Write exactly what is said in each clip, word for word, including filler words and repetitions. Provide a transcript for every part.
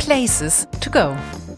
Places to go.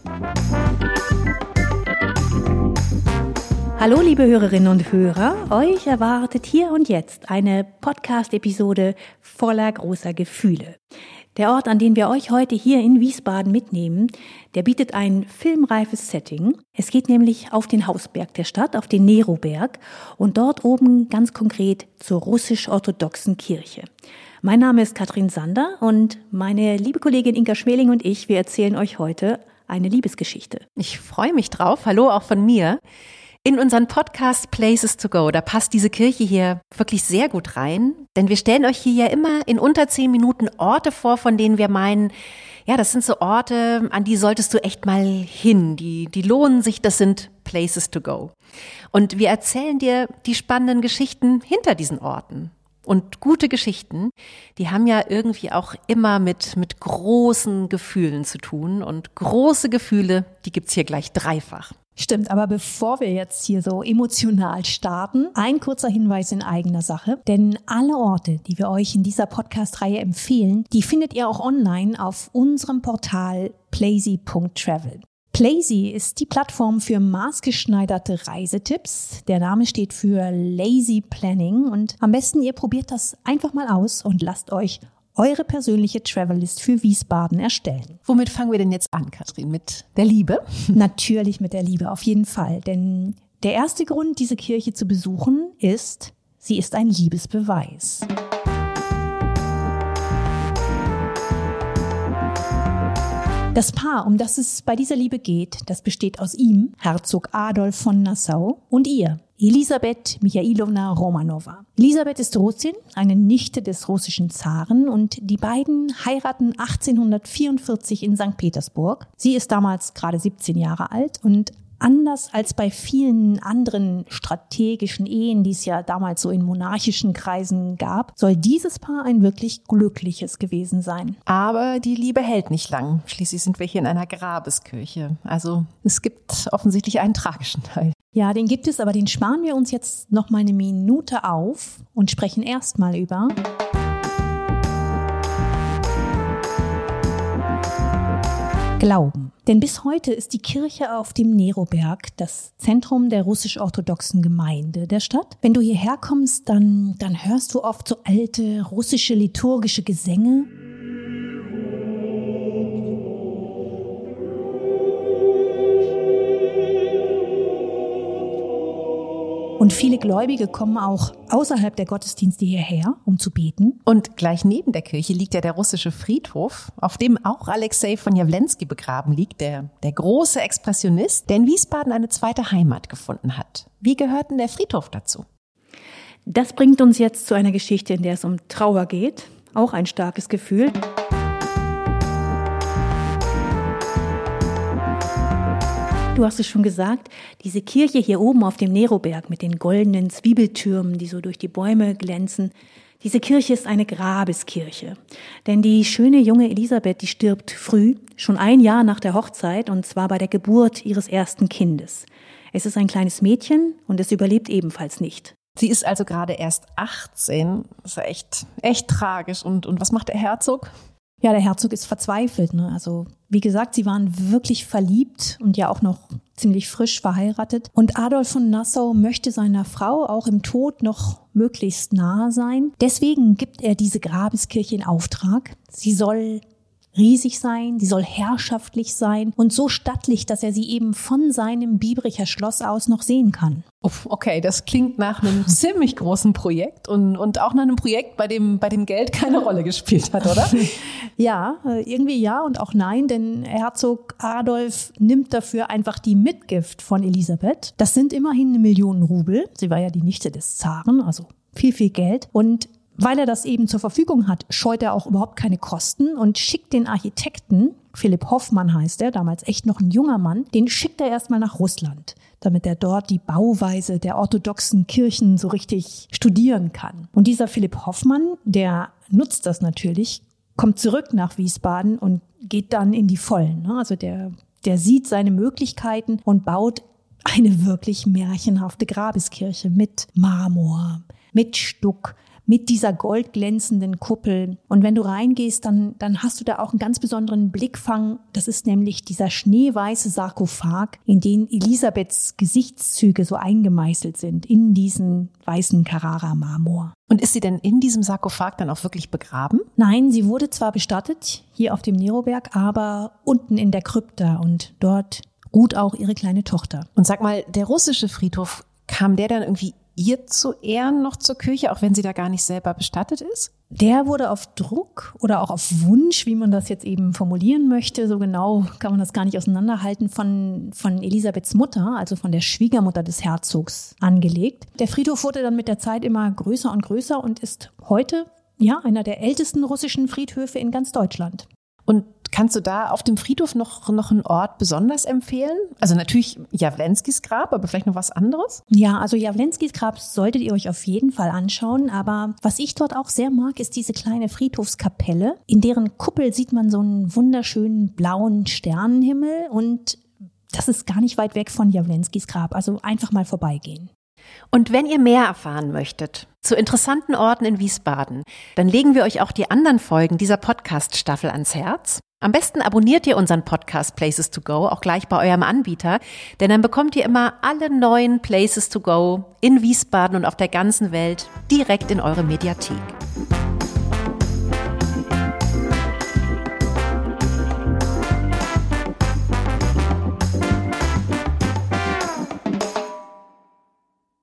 Hallo liebe Hörerinnen und Hörer, euch erwartet hier und jetzt eine Podcast-Episode voller großer Gefühle. Der Ort, an den wir euch heute hier in Wiesbaden mitnehmen, der bietet ein filmreifes Setting. Es geht nämlich auf den Hausberg der Stadt, auf den Neroberg und dort oben ganz konkret zur russisch-orthodoxen Kirche. Mein Name ist Katrin Sander und meine liebe Kollegin Inka Schmeling und ich, wir erzählen euch heute eine Liebesgeschichte. Ich freue mich drauf. Hallo auch von mir. In unseren Podcast Places to go, da passt diese Kirche hier wirklich sehr gut rein, denn wir stellen euch hier ja immer in unter zehn Minuten Orte vor, von denen wir meinen, ja, das sind so Orte, an die solltest du echt mal hin, die, die lohnen sich, das sind Places to go. Und wir erzählen dir die spannenden Geschichten hinter diesen Orten. Und gute Geschichten, die haben ja irgendwie auch immer mit, mit großen Gefühlen zu tun. Und große Gefühle, die gibt's hier gleich dreifach. Stimmt, aber bevor wir jetzt hier so emotional starten, ein kurzer Hinweis in eigener Sache. Denn alle Orte, die wir euch in dieser Podcast-Reihe empfehlen, die findet ihr auch online auf unserem Portal plazy punkt travel. Plazy ist die Plattform für maßgeschneiderte Reisetipps. Der Name steht für Lazy Planning und am besten ihr probiert das einfach mal aus und lasst euch eure persönliche Travellist für Wiesbaden erstellen. Womit fangen wir denn jetzt an, Katrin? Mit der Liebe? Natürlich mit der Liebe, auf jeden Fall. Denn der erste Grund, diese Kirche zu besuchen, ist, sie ist ein Liebesbeweis. Das Paar, um das es bei dieser Liebe geht, das besteht aus ihm, Herzog Adolf von Nassau, und ihr, Elisabeth Michailowna Romanowa. Elisabeth ist Russin, eine Nichte des russischen Zaren, und die beiden heiraten achtzehnhundertvierundvierzig in Sankt Petersburg. Sie ist damals gerade siebzehn Jahre alt und anders als bei vielen anderen strategischen Ehen, die es ja damals so in monarchischen Kreisen gab, soll dieses Paar ein wirklich glückliches gewesen sein. Aber die Liebe hält nicht lang. Schließlich sind wir hier in einer Grabeskirche. Also es gibt offensichtlich einen tragischen Teil. Ja, den gibt es, aber den sparen wir uns jetzt noch mal eine Minute auf und sprechen erstmal über Glauben. Denn bis heute ist die Kirche auf dem Neroberg das Zentrum der russisch-orthodoxen Gemeinde der Stadt. Wenn du hierher kommst, dann, dann hörst du oft so alte russische liturgische Gesänge. Und viele Gläubige kommen auch außerhalb der Gottesdienste hierher, um zu beten. Und gleich neben der Kirche liegt ja der russische Friedhof, auf dem auch Alexei von Jawlensky begraben liegt, der, der große Expressionist, der in Wiesbaden eine zweite Heimat gefunden hat. Wie gehört denn der Friedhof dazu? Das bringt uns jetzt zu einer Geschichte, in der es um Trauer geht. Auch ein starkes Gefühl. Du hast es schon gesagt, diese Kirche hier oben auf dem Neroberg mit den goldenen Zwiebeltürmen, die so durch die Bäume glänzen, diese Kirche ist eine Grabeskirche. Denn die schöne junge Elisabeth, die stirbt früh, schon ein Jahr nach der Hochzeit, und zwar bei der Geburt ihres ersten Kindes. Es ist ein kleines Mädchen und es überlebt ebenfalls nicht. Sie ist also gerade erst achtzehn. Das ist echt, echt tragisch. Und, und was macht der Herzog? Ja, der Herzog ist verzweifelt, ne? Also, wie gesagt, sie waren wirklich verliebt und ja auch noch ziemlich frisch verheiratet. Und Adolf von Nassau möchte seiner Frau auch im Tod noch möglichst nahe sein. Deswegen gibt er diese Grabeskirche in Auftrag. Sie soll riesig sein, sie soll herrschaftlich sein und so stattlich, dass er sie eben von seinem Biebricher Schloss aus noch sehen kann. Okay, das klingt nach einem ziemlich großen Projekt und, und auch nach einem Projekt, bei dem, bei dem Geld keine Rolle gespielt hat, oder? Ja, irgendwie ja und auch nein, denn Herzog Adolf nimmt dafür einfach die Mitgift von Elisabeth. Das sind immerhin eine Million Rubel. Sie war ja die Nichte des Zaren, also viel, viel Geld. Und weil er das eben zur Verfügung hat, scheut er auch überhaupt keine Kosten und schickt den Architekten, Philipp Hoffmann heißt er, damals echt noch ein junger Mann, den schickt er erstmal nach Russland, damit er dort die Bauweise der orthodoxen Kirchen so richtig studieren kann. Und dieser Philipp Hoffmann, der nutzt das natürlich, kommt zurück nach Wiesbaden und geht dann in die Vollen. Also der, der sieht seine Möglichkeiten und baut eine wirklich märchenhafte Grabeskirche mit Marmor, mit Stuck, mit dieser goldglänzenden Kuppel. Und wenn du reingehst, dann, dann hast du da auch einen ganz besonderen Blickfang. Das ist nämlich dieser schneeweiße Sarkophag, in den Elisabeths Gesichtszüge so eingemeißelt sind, in diesen weißen Carrara-Marmor. Und ist sie denn in diesem Sarkophag dann auch wirklich begraben? Nein, sie wurde zwar bestattet, hier auf dem Neroberg, aber unten in der Krypta und dort ruht auch ihre kleine Tochter. Und sag mal, der russische Friedhof, kam der dann irgendwie ihr zu Ehren noch zur Kirche, auch wenn sie da gar nicht selber bestattet ist? Der wurde auf Druck oder auch auf Wunsch, wie man das jetzt eben formulieren möchte, so genau kann man das gar nicht auseinanderhalten, von, von Elisabeths Mutter, also von der Schwiegermutter des Herzogs, angelegt. Der Friedhof wurde dann mit der Zeit immer größer und größer und ist heute ja einer der ältesten russischen Friedhöfe in ganz Deutschland. Und kannst du da auf dem Friedhof noch, noch einen Ort besonders empfehlen? Also natürlich Jawlenskis Grab, aber vielleicht noch was anderes? Ja, also Jawlenskis Grab solltet ihr euch auf jeden Fall anschauen. Aber was ich dort auch sehr mag, ist diese kleine Friedhofskapelle. In deren Kuppel sieht man so einen wunderschönen blauen Sternenhimmel. Und das ist gar nicht weit weg von Jawlenskis Grab. Also einfach mal vorbeigehen. Und wenn ihr mehr erfahren möchtet zu interessanten Orten in Wiesbaden, dann legen wir euch auch die anderen Folgen dieser Podcast-Staffel ans Herz. Am besten abonniert ihr unseren Podcast Places to Go auch gleich bei eurem Anbieter, denn dann bekommt ihr immer alle neuen Places to Go in Wiesbaden und auf der ganzen Welt direkt in eure Mediathek.